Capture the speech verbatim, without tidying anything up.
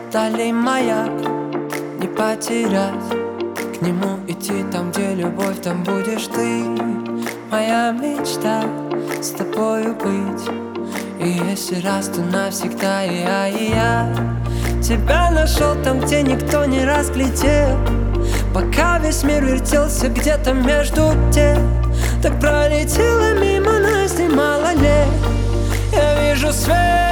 Далей маяк не потерять, к нему идти, там, где любовь, там будешь ты. Моя мечта с тобою быть, и если раз, то навсегда. И я, и я тебя нашел там, где никто не разглядел, пока весь мир вертелся где-то между тем. Так пролетела мимо нас немало лет. Я вижу свет